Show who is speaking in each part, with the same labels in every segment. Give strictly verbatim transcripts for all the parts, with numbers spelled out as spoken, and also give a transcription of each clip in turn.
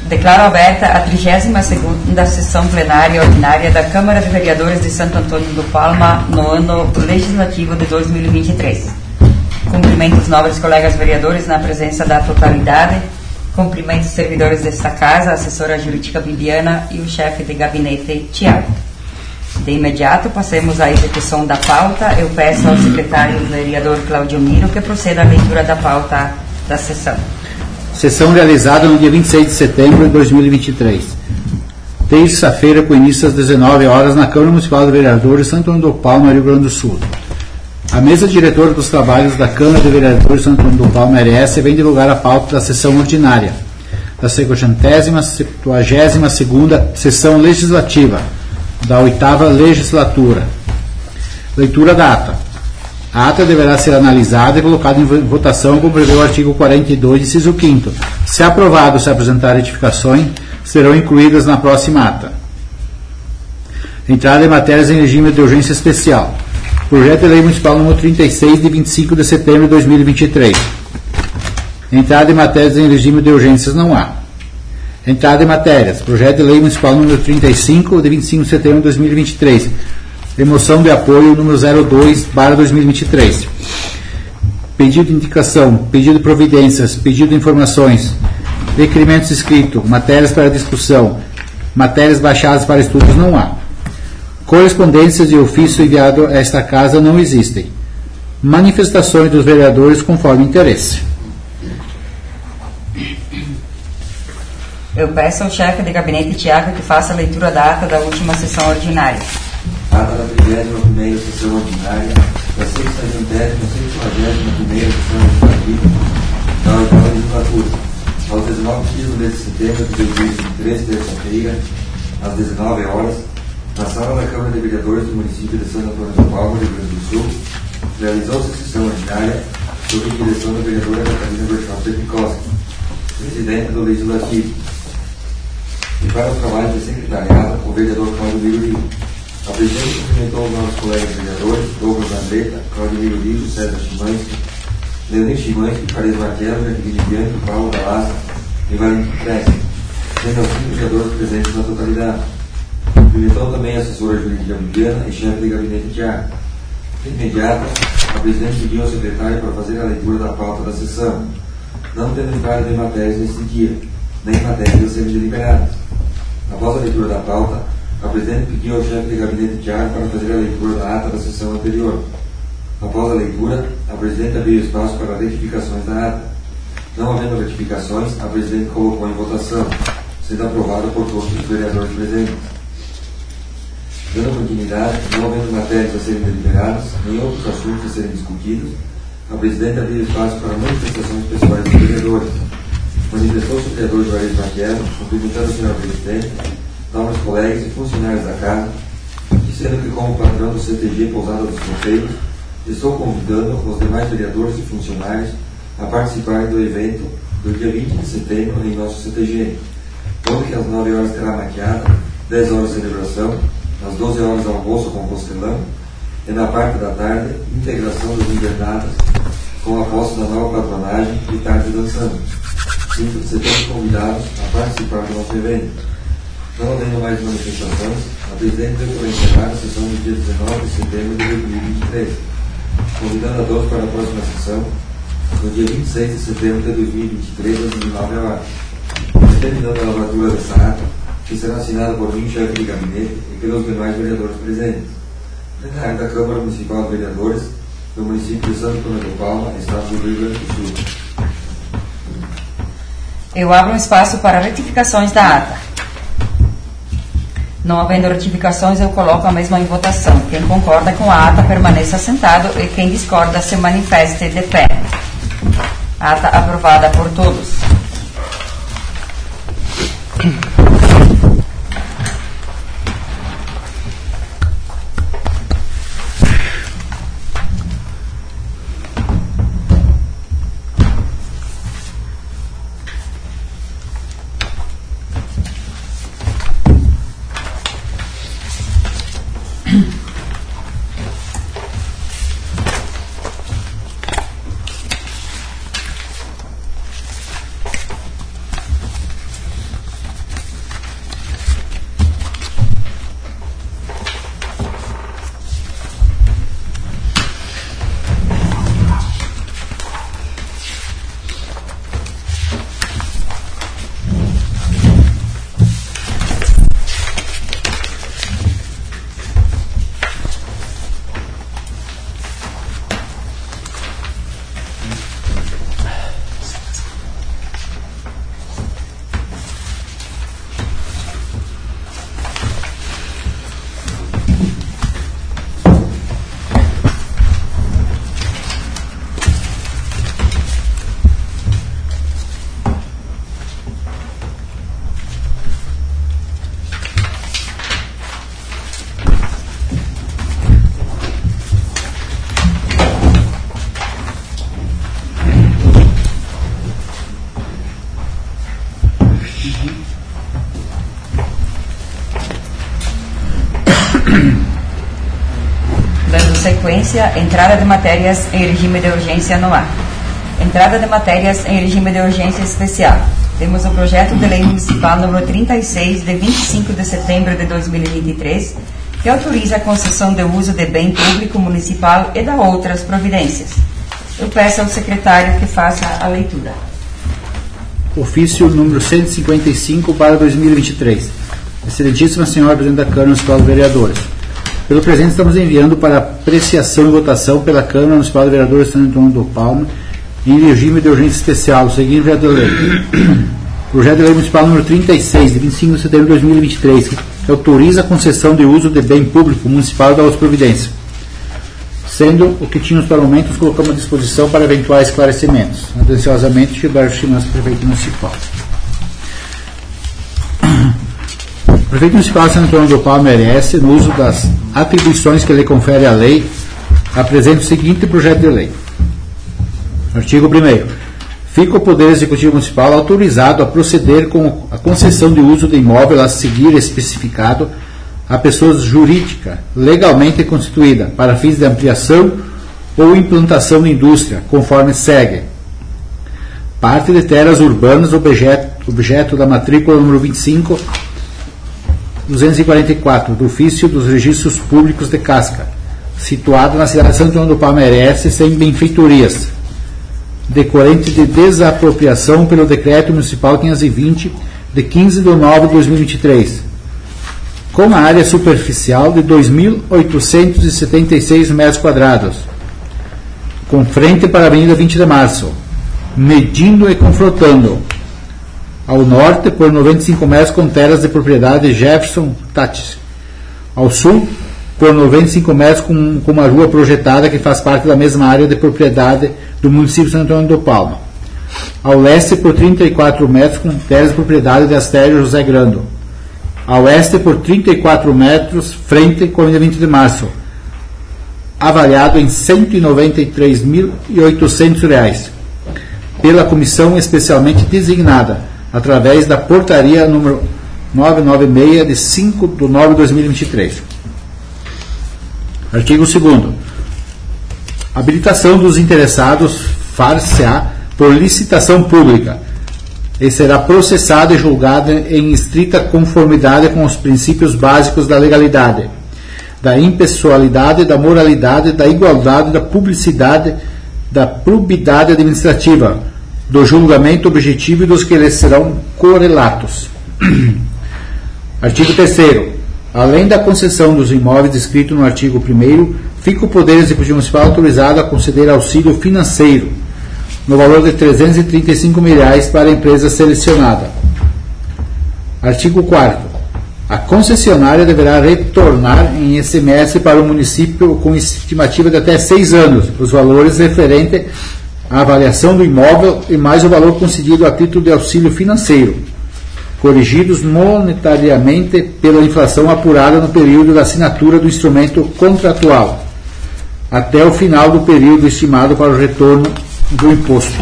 Speaker 1: Declaro aberta a trigésima segunda sessão plenária ordinária da Câmara de Vereadores de Santo Antônio do Palma no ano legislativo de dois mil e vinte e três. Cumprimento os nobres colegas vereadores na presença da totalidade. Cumprimento os servidores desta casa, a assessora jurídica Bibiana e o chefe de gabinete Tiago. De imediato, passemos à execução da pauta. Eu peço ao secretário vereador Claudio Miro que proceda à leitura da pauta da sessão.
Speaker 2: Sessão realizada no dia vinte e seis de setembro de dois mil e vinte e três. Terça-feira, com início às dezenove horas, na Câmara Municipal de Vereadores, Santo Antônio do Palma, Rio Grande do Sul. A mesa diretora dos trabalhos da Câmara de Vereadores Santo Antônio do Palma, R S, vem divulgar a pauta da sessão ordinária da cinquagésima septuagésima segunda sessão legislativa da oitava legislatura. Leitura da ata. A ata deverá ser analisada e colocada em votação, como prevê o artigo quarenta e dois, inciso quinto. Se aprovado, se apresentar retificações, serão incluídas na próxima ata. Entrada em matérias em regime de urgência especial. Projeto de Lei Municipal número trinta e seis, de vinte e cinco de setembro de dois mil e vinte e três. Entrada em matérias em regime de urgências não há. Entrada em matérias. Projeto de Lei Municipal número trinta e cinco, de vinte e cinco de setembro de dois mil e vinte e três. Emoção de apoio número zero dois barra dois mil e vinte e três. Pedido de indicação, pedido de providências, pedido de informações, requerimentos escritos, matérias para discussão, matérias baixadas para estudos não há. Correspondências de ofício enviado a esta casa não existem. Manifestações dos vereadores conforme interesse.
Speaker 1: Eu peço ao chefe de gabinete Tiago que faça a leitura da ata da última sessão ordinária.
Speaker 3: Ata da trigésima primeira sessão ordinária da sexagésima septuagésima primeira sessão legislativa da oitava legislatura. Aos dezenove dias do mês de setembro de dois mil e vinte e três, terça-feira, às dezenove horas, na sala da Câmara de Vereadores do município de Santo Antônio do Palma, Rio Grande do Sul, realizou-se a sessão ordinária sob a direção da vereadora Catarina Berchal Petikoski, presidente do Legislativo. E para os trabalhos de secretariado, o vereador Claudio Miro Riso. A presidente cumprimentou os nossos colegas vereadores, Douglas Andretta, Claudio Miro Riso, César Chimansky, Leonir Chimansky, Fares Marquelo, Jacqueline Bianchi, Paulo Galassa e Valentim Cresce, sendo os cinco vereadores presentes na totalidade. Cumprimentou também a assessora jurídica Bibiana e chefe de gabinete Tiago. De imediato, a presidente pediu ao secretário para fazer a leitura da pauta da sessão, não tendo entrada em matérias neste dia, nem matérias a serem deliberadas. Após a leitura da pauta, a presidente pediu ao chefe de gabinete Tiago para fazer a leitura da ata da sessão anterior. Após a leitura, a presidente abriu espaço para retificações da ata. Não havendo retificações, a presidente colocou em votação, sendo aprovada por todos os vereadores presentes. Dando continuidade, não havendo matérias a serem deliberadas, nem outros assuntos a serem discutidos, a presidente abriu espaço para manifestações pessoais dos vereadores. Manifestou-se o vereador Juarez Marquelo, cumprimentando o senhor presidente, novos colegas e funcionários da casa, dizendo que, como patrão do C T G Pousada dos Conselhos, estou convidando os demais vereadores e funcionários a participarem do evento do dia vinte de setembro em nosso C T G, onde que às nove horas terá maquiada, dez horas celebração, às doze horas almoço com costelão, e na parte da tarde, integração das invernadas, com a posse da nova patronagem e tarde dançando. Sinto de setembro convidados a participar do nosso evento. Não havendo mais manifestações, a presidente deu por encerrar a sessão do dia dezenove de setembro de dois mil e vinte e três, convidando a todos para a próxima sessão, no dia vinte e seis de setembro de dois mil e vinte e três, às dezenove horas. Determinando a lavratura dessa ata, que será assinada por mim, chefe de gabinete, e pelos demais vereadores presentes. Plenário da Câmara Municipal de Vereadores do município de Santo Antônio do Palma, estado do Rio Grande do Sul.
Speaker 1: Eu abro um espaço para retificações da ata. Não havendo retificações, eu coloco a mesma em votação. Quem concorda com a ata permaneça sentado e quem discorda se manifeste de pé. Ata aprovada por todos. sequência, entrada de matérias em regime de urgência no ar. Entrada de matérias em regime de urgência especial. Temos o projeto de lei municipal número trinta e seis, de vinte e cinco de setembro de dois mil e vinte e três, que autoriza a concessão de uso de bem público municipal e da outras providências. Eu peço ao secretário que faça a leitura.
Speaker 2: Ofício número cento e cinquenta e cinco para dois mil e vinte e três. Excelentíssima Senhora Presidente da Câmara Municipal de Vereadores, pelo presente estamos enviando para apreciação e votação pela Câmara Municipal de Vereadores de Santo Antônio do Palma, em regime de urgência especial, o seguinte projeto de lei. Projeto de lei municipal número trinta e seis, de vinte e cinco de setembro de dois mil e vinte e três, que autoriza a concessão de uso de bem público municipal da outra providência. Sendo o que tínhamos para o momento, nos colocamos à disposição para eventuais esclarecimentos. Atenciosamente, Gilberto Chimas, prefeito municipal. O prefeito municipal de Santo Antônio do Palma merece, no uso das atribuições que lhe confere a lei, apresenta o seguinte projeto de lei. Artigo primeiro. Fica o Poder Executivo Municipal autorizado a proceder com a concessão de uso de imóvel a seguir especificado a pessoa jurídica legalmente constituída para fins de ampliação ou implantação de indústria, conforme segue. Parte de terras urbanas, objeto, objeto da matrícula número vinte e cinco, duzentos e quarenta e quatro, do ofício dos registros públicos de Casca, situado na cidade de Santo Antônio do Palma, sem benfeitorias, decorrente de desapropriação pelo Decreto Municipal quinhentos e vinte, de quinze de nove de dois mil e vinte e três, com a área superficial de dois mil oitocentos e setenta e seis metros quadrados, com frente para a Avenida vinte de março, medindo e confrontando ao norte por noventa e cinco metros com terras de propriedade Jefferson Tatis, ao sul por noventa e cinco metros com, com uma rua projetada que faz parte da mesma área de propriedade do município de Santo Antônio do Palma, ao leste por trinta e quatro metros com terras de propriedade de Astério José Grando, ao oeste por trinta e quatro metros frente com a Avenida vinte de março, avaliado em cento e noventa e três mil e oitocentos reais, pela comissão especialmente designada, através da portaria número novecentos e noventa e seis, de cinco de nove de dois mil e vinte e três. Artigo segundo. Habilitação dos interessados far-se-á por licitação pública e será processada e julgada em estrita conformidade com os princípios básicos da legalidade, da impessoalidade, da moralidade, da igualdade, da publicidade, da probidade administrativa, do julgamento objetivo e dos que lhes serão correlatos. Artigo terceiro. Além da concessão dos imóveis descrito no artigo primeiro, fica o Poder Executivo Municipal autorizado a conceder auxílio financeiro no valor de trezentos e trinta e cinco mil reais para a empresa selecionada. Artigo quarto. A concessionária deverá retornar em I C M S para o município com estimativa de até seis anos os valores referentes à avaliação do imóvel e mais o valor concedido a título de auxílio financeiro, corrigidos monetariamente pela inflação apurada no período da assinatura do instrumento contratual, até o final do período estimado para o retorno do imposto.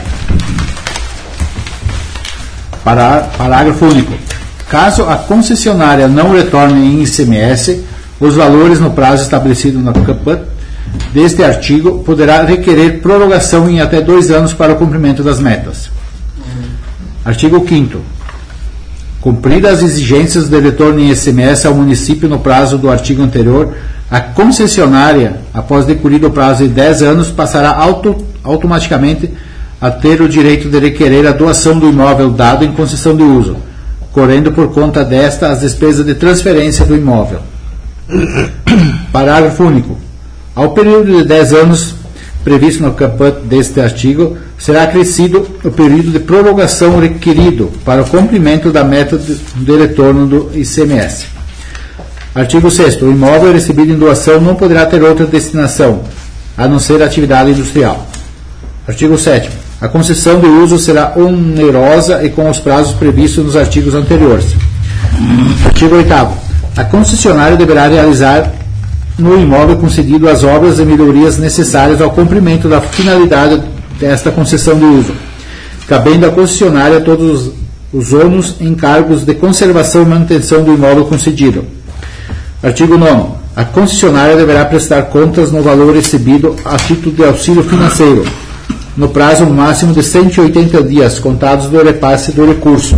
Speaker 2: Parágrafo único. Caso a concessionária não retorne em I C M S os valores no prazo estabelecido na C A P deste artigo, poderá requerer prorrogação em até dois anos para o cumprimento das metas. Artigo quinto. Cumpridas as exigências de retorno em I C M S ao município no prazo do artigo anterior, a concessionária, após decorrido o prazo de dez anos, passará auto, automaticamente a ter o direito de requerer a doação do imóvel dado em concessão de uso, correndo por conta desta as despesas de transferência do imóvel. Parágrafo único. Ao período de dez anos previsto no caput deste artigo, será acrescido o período de prorrogação requerido para o cumprimento da meta de, de retorno do I C M S. Artigo sexto. O imóvel recebido em doação não poderá ter outra destinação, a não ser atividade industrial. Artigo sétimo. A concessão de uso será onerosa e com os prazos previstos nos artigos anteriores. Artigo oitavo. A concessionária deverá realizar no imóvel concedido as obras e melhorias necessárias ao cumprimento da finalidade desta concessão de uso, cabendo à concessionária todos os ônus e encargos de conservação e manutenção do imóvel concedido. Artigo nono. A concessionária deverá prestar contas no valor recebido a título de auxílio financeiro, no prazo máximo de cento e oitenta dias, contados do repasse do recurso.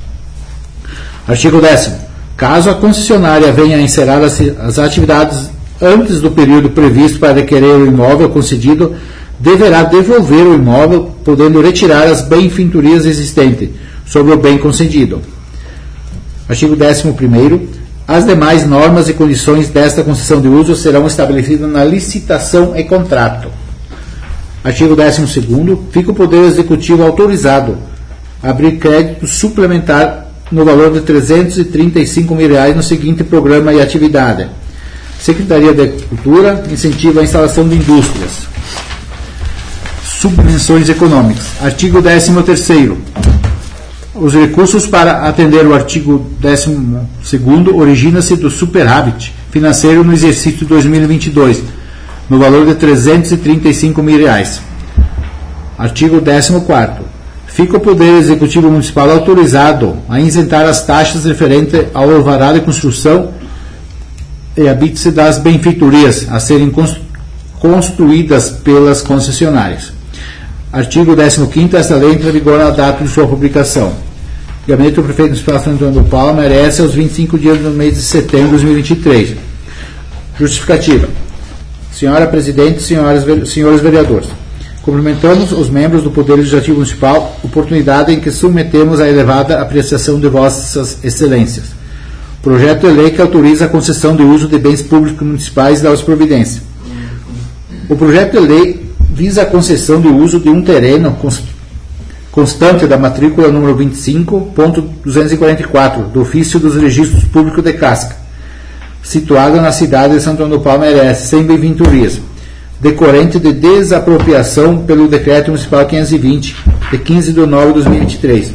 Speaker 2: Artigo décimo. Caso a concessionária venha a encerrar as, as atividades antes do período previsto para requerer o imóvel concedido, deverá devolver o imóvel, podendo retirar as benfeitorias existentes sobre o bem concedido. Artigo décimo primeiro. As demais normas e condições desta concessão de uso serão estabelecidas na licitação e contrato. Artigo décimo segundo. Fica o Poder Executivo autorizado a abrir crédito suplementar no valor de trezentos e trinta e cinco mil reais no seguinte programa e atividade: Secretaria da Cultura incentiva a instalação de indústrias. Subvenções econômicas. Artigo décimo terceiro. Os recursos para atender o artigo décimo segundo origina-se do superávit financeiro no exercício dois mil e vinte e dois, no valor de trezentos e trinta e cinco mil reais. Artigo décimo quarto. Fica o Poder Executivo Municipal autorizado a isentar as taxas referentes ao alvará de construção e habite-se das benfeitorias a serem construídas pelas concessionárias. Artigo décimo quinto. Esta lei entra em vigor na data de sua publicação. O Gabinete do Prefeito Municipal de Santo Antônio do Palma merece aos vinte e cinco dias do mês de setembro de dois mil e vinte e três. Justificativa. Senhora Presidente, senhoras, senhores vereadores, cumprimentamos os membros do Poder Legislativo Municipal, oportunidade em que submetemos à elevada apreciação de vossas excelências. Projeto de lei que autoriza a concessão de uso de bens públicos municipais e das providências. O projeto de lei visa a concessão de uso de um terreno constante da matrícula número vinte e cinco ponto duzentos e quarenta e quatro do Ofício dos Registros Públicos de Casca, situado na cidade de Santo Antônio do Palma, merece, sem benfeitorias, decorrente de desapropriação pelo Decreto Municipal quinhentos e vinte, de quinze de nove de dois mil e vinte e três,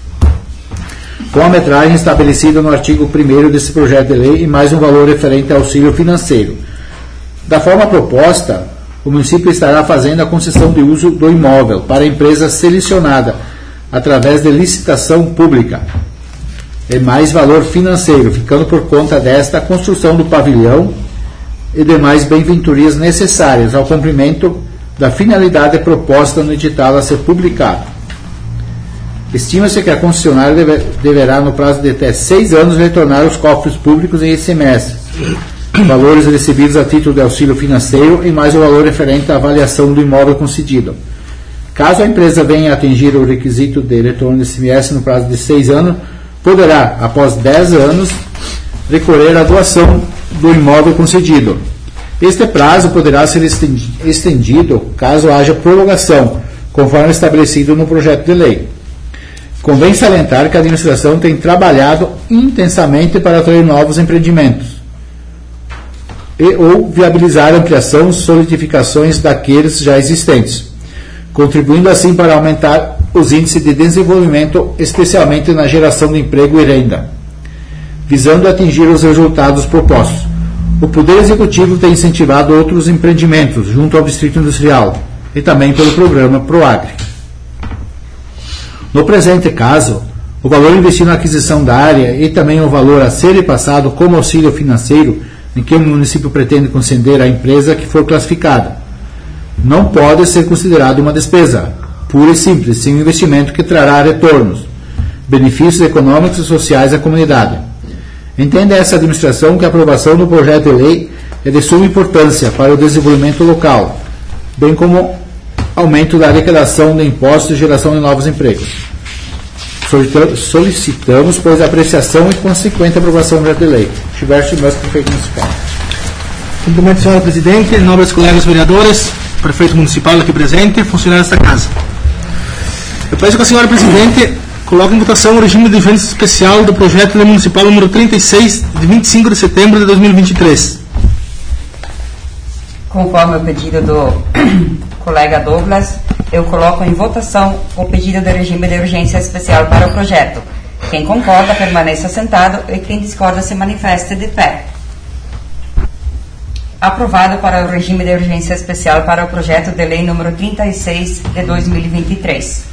Speaker 2: com a metragem estabelecida no artigo primeiro desse projeto de lei e mais um valor referente ao auxílio financeiro. Da forma proposta, o município estará fazendo a concessão de uso do imóvel para a empresa selecionada através de licitação pública e mais valor financeiro, ficando por conta desta a construção do pavilhão e demais benfeitorias necessárias ao cumprimento da finalidade proposta no edital a ser publicado. Estima-se que a concessionária deve, deverá, no prazo de até seis anos, retornar aos cofres públicos em I C M S valores recebidos a título de auxílio financeiro e mais o valor referente à avaliação do imóvel concedido. Caso a empresa venha a atingir o requisito de retorno de I C M S no prazo de seis anos, poderá, após dez anos, recorrer à doação do imóvel concedido. Este prazo poderá ser estendido caso haja prorrogação, conforme estabelecido no projeto de lei. Convém salientar que a administração tem trabalhado intensamente para atrair novos empreendimentos e ou viabilizar a ampliação e solidificações daqueles já existentes, contribuindo assim para aumentar os índices de desenvolvimento, especialmente na geração de emprego e renda, visando atingir os resultados propostos. O Poder Executivo tem incentivado outros empreendimentos junto ao Distrito Industrial e também pelo programa PROAGRE. No presente caso, o valor investido na aquisição da área e também o valor a ser repassado como auxílio financeiro em que o município pretende conceder à empresa que for classificada não pode ser considerado uma despesa, pura e simples, sim um investimento que trará retornos, benefícios econômicos e sociais à comunidade. Entende essa administração que a aprovação do projeto de lei é de suma importância para o desenvolvimento local, bem como aumento da arrecadação de impostos e geração de novos empregos. Solicitamos, pois, a apreciação e consequente aprovação do projeto de lei. Gilberto Musco, prefeito municipal.
Speaker 4: Cumprimento, senhora Presidente, nobres colegas vereadores, prefeito municipal aqui presente, funcionários desta casa. Eu peço que a senhora Presidente coloque em votação o regime de defesa especial do projeto de lei municipal número trinta e seis, de vinte e cinco de setembro de dois mil e vinte e três.
Speaker 1: Conforme o pedido do colega Douglas, eu coloco em votação o pedido de regime de urgência especial para o projeto. Quem concorda, permaneça sentado e quem discorda se manifeste de pé. Aprovado para o regime de urgência especial para o projeto de lei número trinta e seis de dois mil e vinte e três.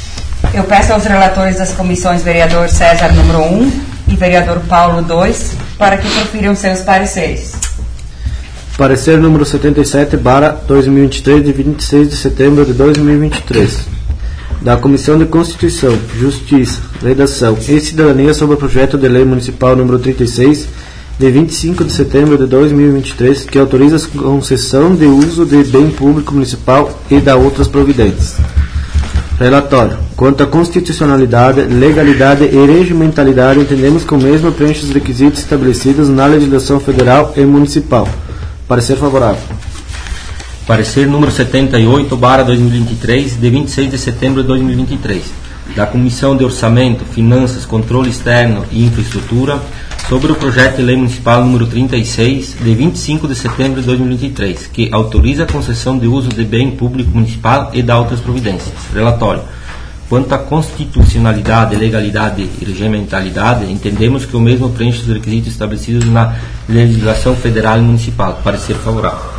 Speaker 1: Eu peço aos relatores das comissões vereador César número um e vereador Paulo dois para que profiram seus pareceres.
Speaker 5: Parecer número setenta e sete barra dois mil e vinte e três, de vinte e seis de setembro de dois mil e vinte e três. Da Comissão de Constituição, Justiça, Redação e Cidadania sobre o projeto de lei municipal número trinta e seis, de vinte e cinco de setembro de dois mil e vinte e três, que autoriza a concessão de uso de bem público municipal e da outras providências. Relatório. Quanto à constitucionalidade, legalidade e regimentalidade, entendemos que o mesmo preenche os requisitos estabelecidos na legislação federal e municipal. Parecer favorável.
Speaker 6: Parecer número setenta e oito barra dois mil e vinte e três, de vinte e seis de setembro de dois mil e vinte e três, da Comissão de Orçamento, Finanças, Controle Externo e Infraestrutura, sobre o projeto de lei municipal número trinta e seis, de vinte e cinco de setembro de dois mil e vinte e três, que autoriza a concessão de uso de bem público municipal e da outras providências. Relatório. Quanto à constitucionalidade, legalidade e regimentalidade, entendemos que o mesmo preenche os requisitos estabelecidos na legislação federal e municipal. Parecer favorável.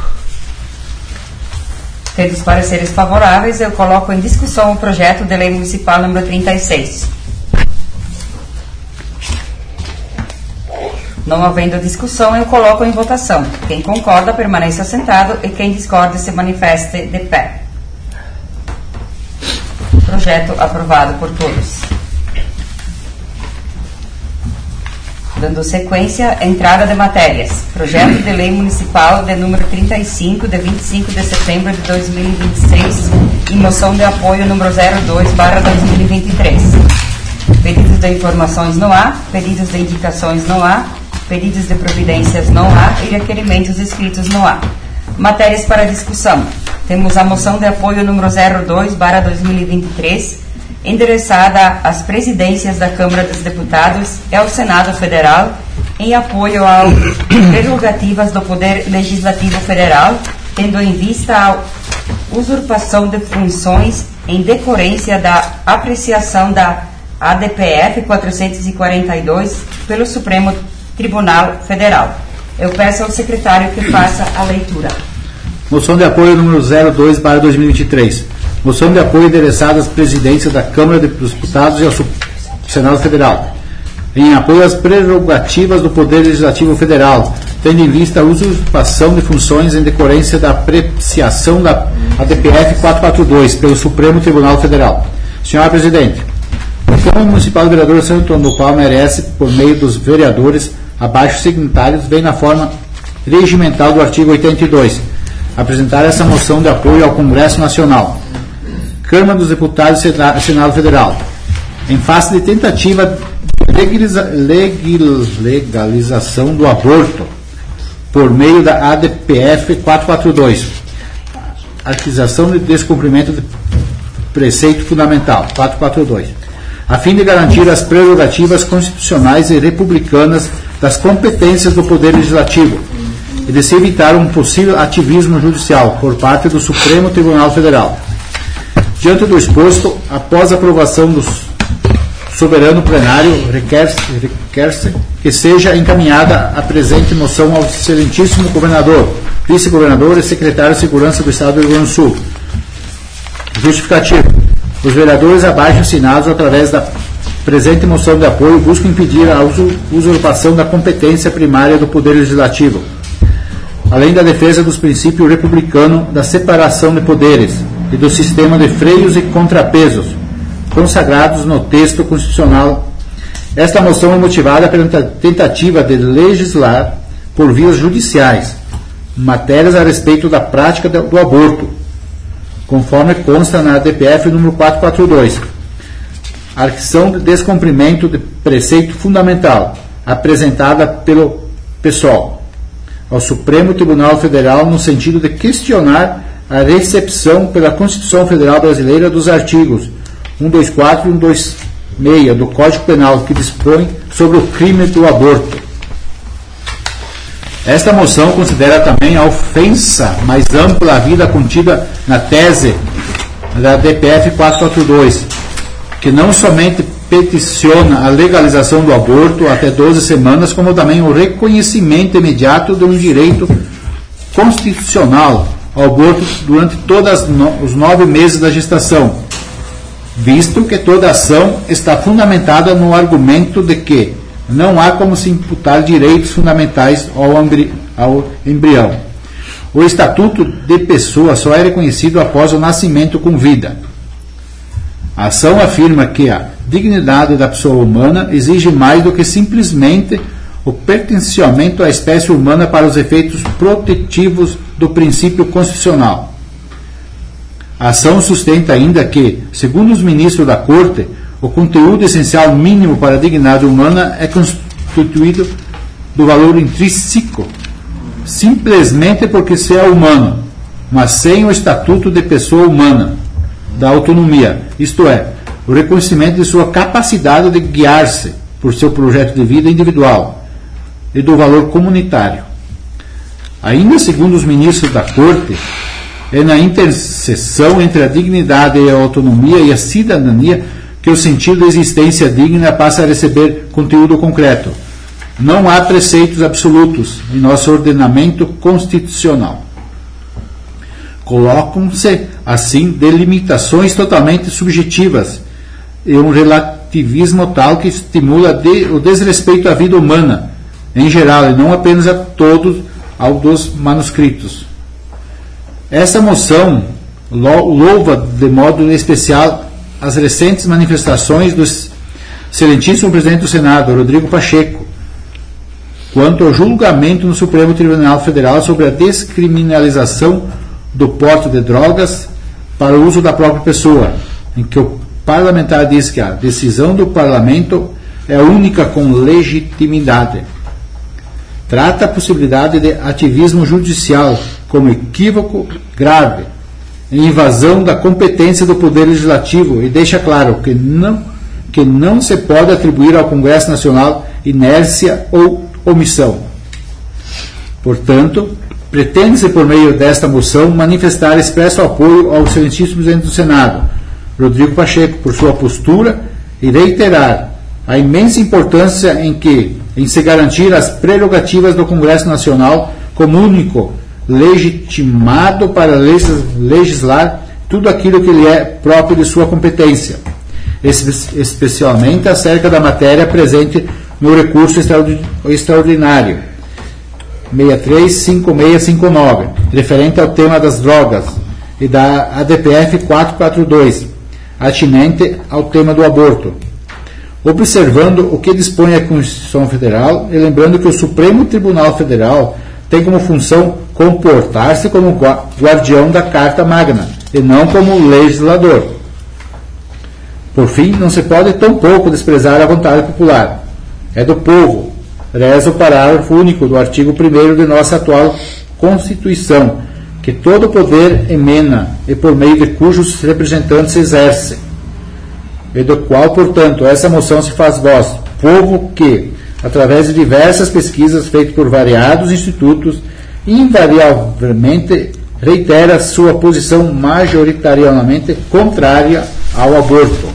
Speaker 1: Tendo os pareceres favoráveis, eu coloco em discussão o projeto de lei municipal número trinta e seis. Não havendo discussão, eu coloco em votação. Quem concorda, permaneça sentado, e quem discorda, se manifeste de pé. Projeto aprovado por todos. Dando sequência, entrada de matérias. Projeto de lei municipal de número trinta e cinco, de vinte e cinco de setembro de dois mil e vinte e seis, e moção de apoio número zero dois barra dois mil e vinte e três. Pedidos de informações não há, pedidos de indicações não há, pedidos de providências não há e requerimentos escritos não há. Matérias para discussão. Temos a moção de apoio número zero dois barra dois mil e vinte e três, endereçada às presidências da Câmara dos Deputados e ao Senado Federal, em apoio às prerrogativas do Poder Legislativo Federal, tendo em vista a usurpação de funções em decorrência da apreciação da A D P F quatrocentos e quarenta e dois pelo Supremo Tribunal Federal. Eu peço ao secretário que faça a leitura.
Speaker 2: Moção de apoio número zero dois barra dois mil e vinte e três. Moção de apoio endereçada às presidências da Câmara dos Deputados e ao Senado Federal, em apoio às prerrogativas do Poder Legislativo Federal, tendo em vista a usurpação de funções em decorrência da apreciação da A D P F quatrocentos e quarenta e dois pelo Supremo Tribunal Federal. Senhora Presidente, a Câmara Municipal do Vereador Santo Antônio do Palma merece, por meio dos vereadores abaixo signatários, vem na forma regimental do artigo oitenta e dois, apresentar essa moção de apoio ao Congresso Nacional, Câmara dos Deputados e Senado Federal, em face de tentativa de legaliza, legil, legalização do aborto por meio da A D P F quatrocentos e quarenta e dois, aquisição de descumprimento de preceito fundamental quatrocentos e quarenta e dois, a fim de garantir as prerrogativas constitucionais e republicanas das competências do Poder Legislativo e de se evitar um possível ativismo judicial por parte do Supremo Tribunal Federal. Diante do exposto, após a aprovação do soberano plenário, requer-se requer-se que seja encaminhada a presente moção ao excelentíssimo governador, vice-governador e secretário de Segurança do Estado do Rio Grande do Sul. Justificativo. Os vereadores abaixo assinados, através da presente moção de apoio, buscam impedir a usurpação da competência primária do Poder Legislativo, além da defesa dos princípios republicanos da separação de poderes e do sistema de freios e contrapesos consagrados no texto constitucional. Esta moção é motivada pela tentativa de legislar por vias judiciais matérias a respeito da prática do aborto, conforme consta na A D P F número quatrocentos e quarenta e dois. Arquisição de descumprimento de preceito fundamental, apresentada pelo P SOL ao Supremo Tribunal Federal, no sentido de questionar a recepção pela Constituição Federal Brasileira dos artigos cento e vinte e quatro e cento e vinte e seis do Código Penal, que dispõe sobre o crime do aborto. Esta moção considera também a ofensa mais ampla à vida contida na tese da D P F quatrocentos e quarenta e dois, que não somente peticiona a legalização do aborto até doze semanas, como também o reconhecimento imediato de um direito constitucional ao aborto durante todos os nove meses da gestação, visto que toda ação está fundamentada no argumento de que não há como se imputar direitos fundamentais ao, embri ao embrião. O estatuto de pessoa só é reconhecido após o nascimento com vida. A ação afirma que a dignidade da pessoa humana exige mais do que simplesmente o pertencimento à espécie humana para os efeitos protetivos do princípio constitucional. A ação sustenta ainda que, segundo os ministros da Corte, o conteúdo essencial mínimo para a dignidade humana é constituído do valor intrínseco, simplesmente porque se é humano, mas sem o estatuto de pessoa humana, da autonomia, isto é, o reconhecimento de sua capacidade de guiar-se por seu projeto de vida individual e do valor comunitário. Ainda segundo os ministros da Corte, é na interseção entre a dignidade e a autonomia e a cidadania que o sentido da existência digna passa a receber conteúdo concreto. Não há preceitos absolutos em nosso ordenamento constitucional. Colocam-se, assim, delimitações totalmente subjetivas e um relativismo tal que estimula de, o desrespeito à vida humana, em geral, e não apenas a todos ao dos manuscritos. Essa moção louva de modo especial as recentes manifestações do excelentíssimo presidente do Senado, Rodrigo Pacheco, quanto ao julgamento no Supremo Tribunal Federal sobre a descriminalização do porte de drogas para o uso da própria pessoa, em que o parlamentar diz que a decisão do parlamento é única com legitimidade. Trata a possibilidade de ativismo judicial como equívoco grave, em invasão da competência do Poder Legislativo, e deixa claro que não, que não se pode atribuir ao Congresso Nacional inércia ou omissão. Portanto, pretende-se, por meio desta moção, manifestar expresso apoio ao excelentíssimo presidente do Senado, Rodrigo Pacheco, por sua postura e reiterar a imensa importância em que, em se garantir as prerrogativas do Congresso Nacional como único legitimado para legislar tudo aquilo que lhe é próprio de sua competência, espe- especialmente acerca da matéria presente no recurso extraordinário seis três cinco seis cinco nove, referente ao tema das drogas, e da A D P F quatrocentos e quarenta e dois, atinente ao tema do aborto, observando o que dispõe a Constituição Federal e lembrando que o Supremo Tribunal Federal tem como função comportar-se como guardião da Carta Magna e não como legislador. Por fim, não se pode tampouco desprezar a vontade popular. É do povo, reza o parágrafo único do artigo primeiro de nossa atual Constituição, que todo poder emana e por meio de cujos representantes exerce, e do qual, portanto, essa moção se faz voz, povo que, através de diversas pesquisas feitas por variados institutos, invariavelmente reitera sua posição majoritariamente contrária ao aborto.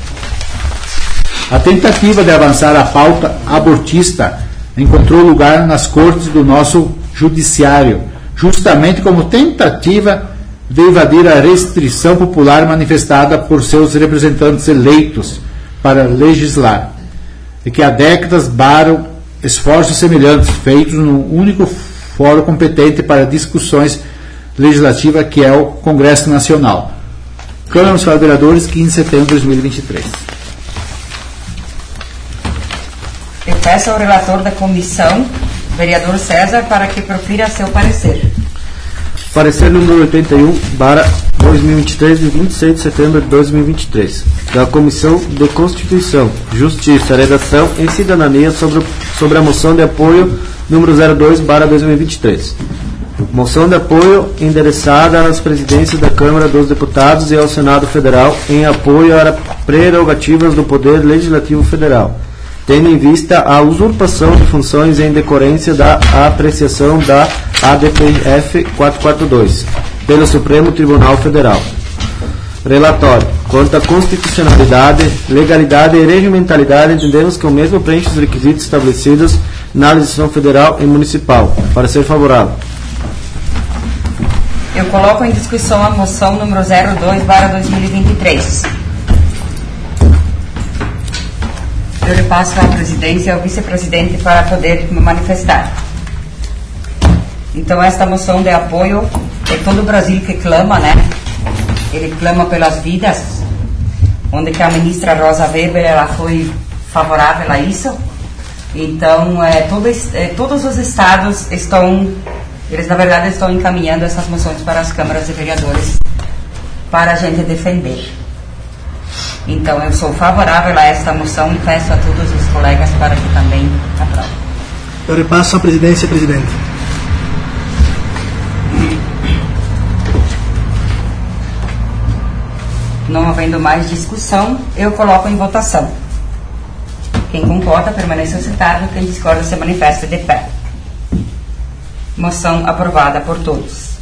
Speaker 2: A tentativa de avançar a pauta abortista encontrou lugar nas cortes do nosso judiciário, justamente como tentativa de evadir a restrição popular manifestada por seus representantes eleitos para legislar, e que há décadas baram esforços semelhantes feitos no único fórum competente para discussões legislativas, que é o Congresso Nacional. Câmara dos Vereadores, quinze de setembro de dois mil e vinte e três.
Speaker 1: Eu peço ao relator da comissão, vereador César, para que profira seu parecer.
Speaker 5: Parecer número oitenta e um, barra dois mil e vinte e três, de vinte e seis de setembro de dois mil e vinte e três, da Comissão de Constituição, Justiça, Redação e Cidadania sobre, sobre a moção de apoio número zero dois, barra dois mil e vinte e três. Moção de apoio endereçada às presidências da Câmara dos Deputados e ao Senado Federal em apoio às prerrogativas do Poder Legislativo Federal, tendo em vista a usurpação de funções em decorrência da apreciação da A D P F quatrocentos e quarenta e dois pelo Supremo Tribunal Federal. Relatório. Quanto à constitucionalidade, legalidade e regimentalidade, entendemos que o mesmo preenche os requisitos estabelecidos na legislação federal e municipal. Parecer favorável.
Speaker 1: Eu coloco em discussão a moção número zero dois, barra dois mil e vinte e três. eu repasso a presidência ao vice-presidente para poder me manifestar. Então, esta moção de apoio é todo o Brasil que clama, né? Ele clama pelas vidas, onde que a ministra Rosa Weber, ela foi favorável a isso. Então, é, todo, é, todos os estados estão, eles na verdade estão encaminhando essas moções para as câmaras de vereadores para a gente defender. Então, eu sou favorável a esta moção e peço a todos os colegas para que também aprovem.
Speaker 4: Eu repasso a presidência, presidente.
Speaker 1: Não havendo mais discussão, eu coloco em votação. Quem concorda, permaneça sentado. Quem discorda, se manifesta de pé. Moção aprovada por todos.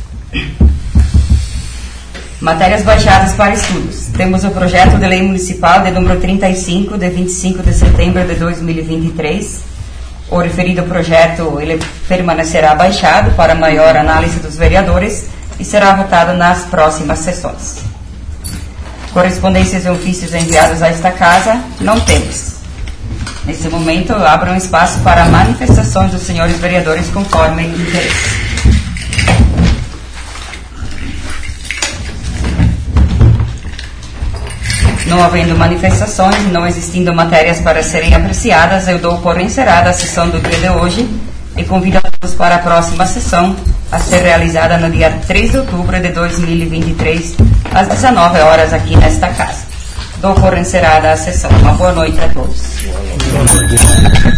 Speaker 1: Matérias baixadas para estudos. Temos o projeto de lei municipal de número trinta e cinco, de vinte e cinco de setembro de dois mil e vinte e três. O referido projeto ele permanecerá baixado para maior análise dos vereadores e será votado nas próximas sessões. Correspondências e ofícios enviados a esta casa, não temos. Neste momento, eu abro um espaço para manifestações dos senhores vereadores conforme interesse. Não havendo manifestações e não existindo matérias para serem apreciadas, eu dou por encerrada a sessão do dia de hoje e convido a todos para a próxima sessão, a ser realizada no dia três de outubro de dois mil e vinte e três, às dezenove horas, aqui nesta casa. Dou por encerrada a sessão. Uma boa noite a todos.